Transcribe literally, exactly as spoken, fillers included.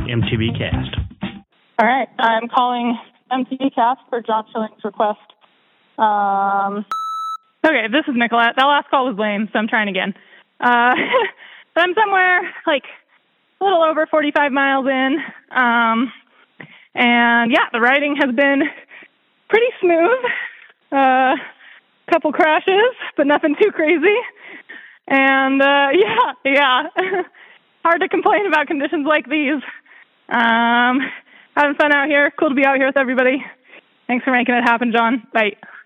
M T V Cast. All right, I'm calling M T V Cast for John Schilling's request. Um, okay, this is Nicolette. That last call was lame, so I'm trying again. Uh, I'm somewhere like a little over forty-five miles in, um, and yeah, the riding has been pretty smooth. A uh, couple crashes, but nothing too crazy. And uh, yeah, yeah, hard to complain about conditions like these. Um, having fun out here. Cool to be out here with everybody. Thanks for making it happen, John. Bye.